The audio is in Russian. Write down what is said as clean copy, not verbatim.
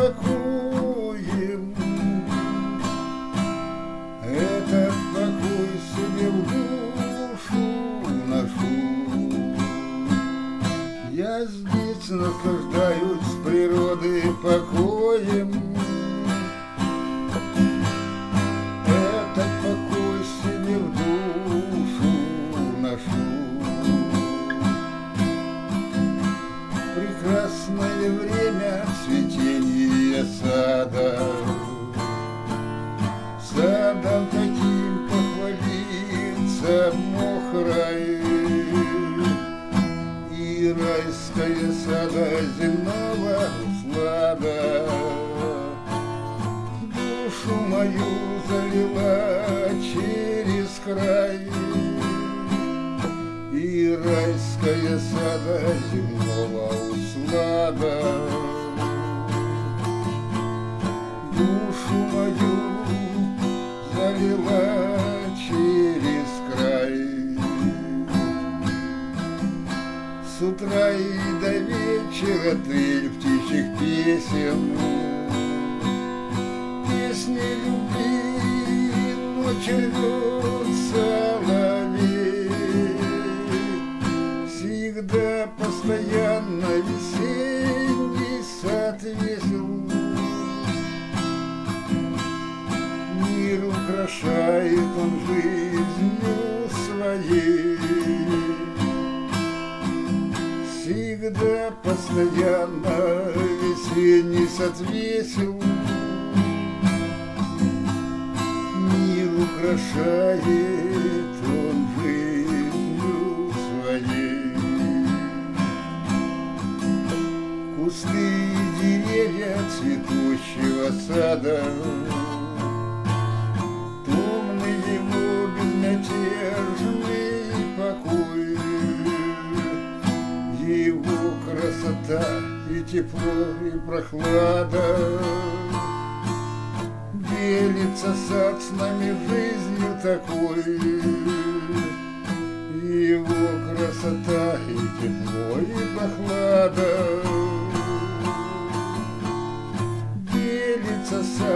покоем, этот покой себе в душу ношу. Я здесь наслаждаюсь природой покоем, этот покой себе в душу ношу. Прекрасное время цветения сада, садом таким похвалится мох рай, и райское сада земного услада душу мою залила через край, и райское сада земного услада душу мою залила через край. С утра и до вечера трель птичьих песен, песни любви ночью льет соловей. Всегда постоянно весенний сад весел, мир украшает он жизнью своей. Всегда постоянно весенний сад весел, мир украшает он жизнью своей. Кусты и деревья цветущего сада, томный его безмятежный покой, его красота и тепло и прохлада, делится сад с нами жизнью такой. Его красота и тепло и прохлада, делится сад